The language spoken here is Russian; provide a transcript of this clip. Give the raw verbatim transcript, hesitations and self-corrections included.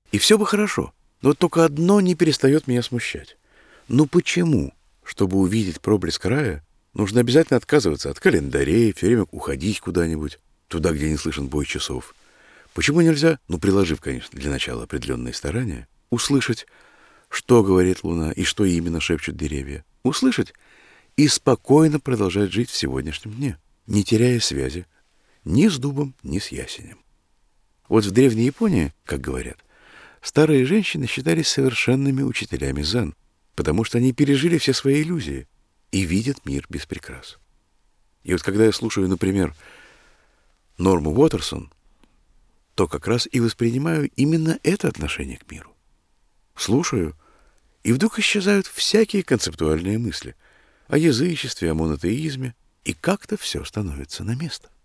И все бы хорошо. Но вот только одно не перестает меня смущать. Ну почему, чтобы увидеть проблеск рая, нужно обязательно отказываться от календарей, все время уходить куда-нибудь, туда, где не слышен бой часов? Почему нельзя, ну, приложив, конечно, для начала определенные старания, услышать, что говорит луна и что именно шепчут деревья? Услышать и спокойно продолжать жить в сегодняшнем дне, не теряя связи ни с дубом, ни с ясенем. Вот в Древней Японии, как говорят, старые женщины считались совершенными учителями дзен, потому что они пережили все свои иллюзии и видят мир без прикрас. И вот когда я слушаю, например, Норму Уотерсон, то как раз и воспринимаю именно это отношение к миру. Слушаю, и вдруг исчезают всякие концептуальные мысли о язычестве, о монотеизме, и как-то все становится на место.